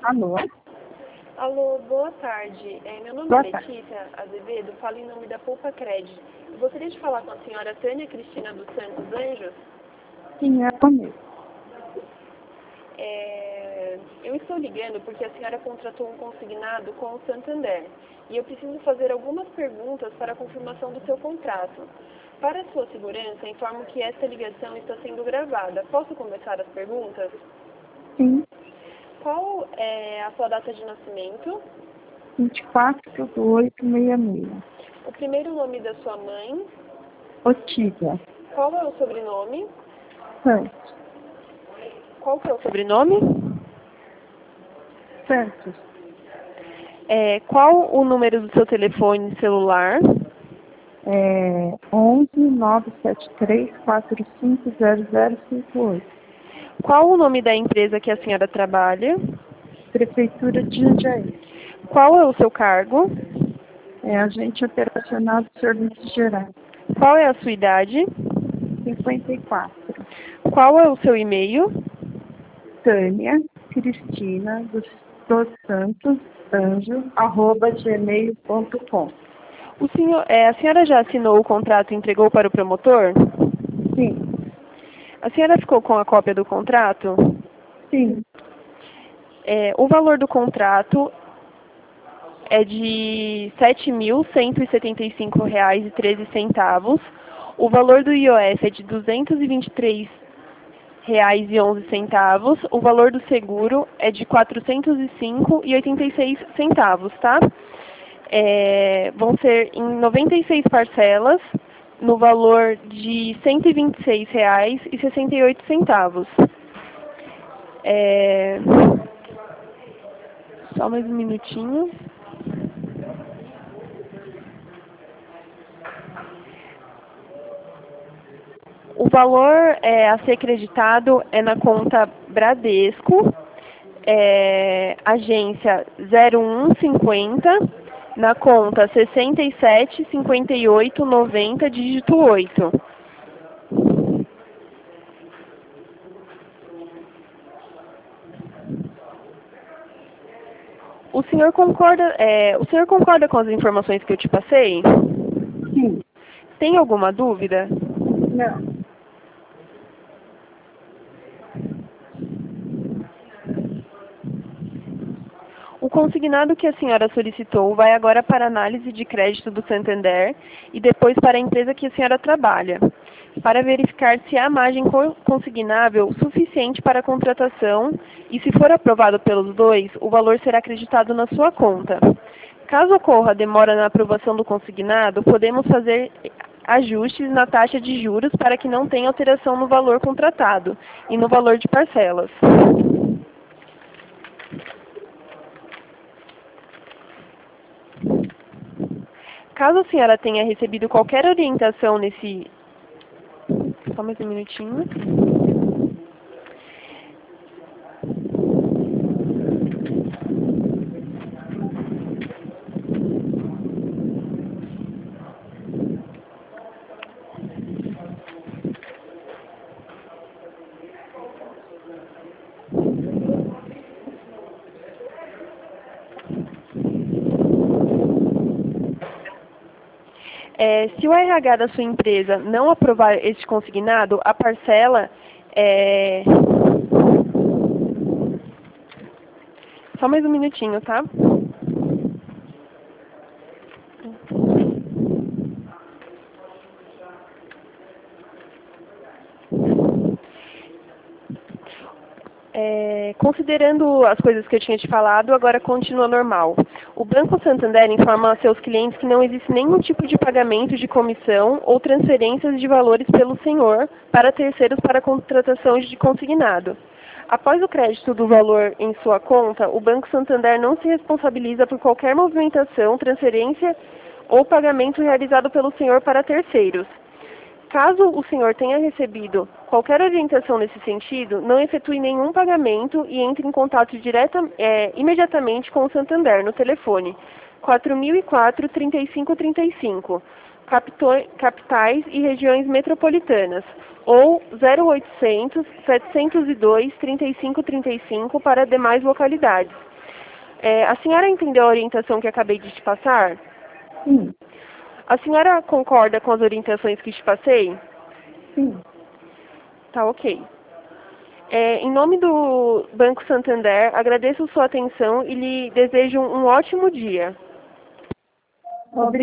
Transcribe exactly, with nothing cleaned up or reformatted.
Alô? Alô, boa tarde. É, meu nome Boa é tarde. Letícia Azevedo, falo em nome da Poupa Cred. Eu gostaria de falar com a senhora Tânia Cristina dos Santos Anjos. Sim, é comigo. É, eu estou ligando porque a senhora contratou um consignado com o Santander e eu preciso fazer algumas perguntas para a confirmação do seu contrato. Para a sua segurança, informo que esta ligação está sendo gravada. Posso começar as perguntas? Sim, Qual é a sua data de nascimento? vinte e quatro do oito sessenta e seis. O primeiro nome da sua mãe? Otília Qual é o sobrenome? Santos. Qual que é o sobrenome? Santos. É, qual o número do seu telefone celular? É onze nove sete três quatro cinco zero zero cinco oito. Qual o nome da empresa que a senhora trabalha? Prefeitura de Jundiaí. Qual é o seu cargo? É agente operacional de serviços gerais. Qual é a sua idade? cinquenta e quatro. Qual é o seu e-mail? Tânia Cristina dos, dos Santos Anjos, arroba gmail ponto com. O senhor, é, a senhora já assinou o contrato e entregou para o promotor? Sim, A senhora ficou com a cópia do contrato? sim. É, o valor do contrato é de sete mil cento e setenta e cinco reais e treze centavos. O valor do I O F é de duzentos e vinte e três reais e onze centavos. O valor do seguro é de quatrocentos e cinco reais e oitenta e seis centavos, tá? É, vão ser em noventa e seis parcelas, no valor de cento e vinte e seis reais e sessenta e oito centavos. É, só mais um minutinho. O valor é, a ser creditado é na conta Bradesco, é, agência zero um cinquenta, na conta sessenta e sete, cinquenta e oito, noventa, dígito oito. O senhor concorda, é, o senhor concorda com as informações que eu te passei? Sim. Tem alguma dúvida? Não. O consignado que a senhora solicitou vai agora para a análise de crédito do Santander e depois para a empresa que a senhora trabalha, para verificar se há margem consignável suficiente para a contratação e, se for aprovado pelos dois, o valor será acreditado na sua conta. Caso ocorra demora na aprovação do consignado, podemos fazer ajustes na taxa de juros para que não tenha alteração no valor contratado e no valor de parcelas. Caso a senhora tenha recebido qualquer orientação nesse... Só mais um minutinho. É, se o R H da sua empresa não aprovar este consignado, a parcela é... Só mais um minutinho, tá? É, considerando as coisas que eu tinha te falado, agora continua normal. O Banco Santander informa a seus clientes que não existe nenhum tipo de pagamento de comissão ou transferências de valores pelo senhor para terceiros para contratação de consignado. Após o crédito do valor em sua conta, o Banco Santander não se responsabiliza por qualquer movimentação, transferência ou pagamento realizado pelo senhor para terceiros. Caso o senhor tenha recebido qualquer orientação nesse sentido, não efetue nenhum pagamento e entre em contato direta, é, imediatamente com o Santander no telefone quatro mil e quatro, trinta e cinco trinta e cinco, capitais e regiões metropolitanas, ou zero oitocentos, setecentos e dois, trinta e cinco trinta e cinco para demais localidades. É, a senhora entendeu a orientação que acabei de te passar? Sim, A senhora concorda com as orientações que te passei? sim. Tá, ok. É, em nome do Banco Santander, agradeço sua atenção e lhe desejo um ótimo dia. Obrigada.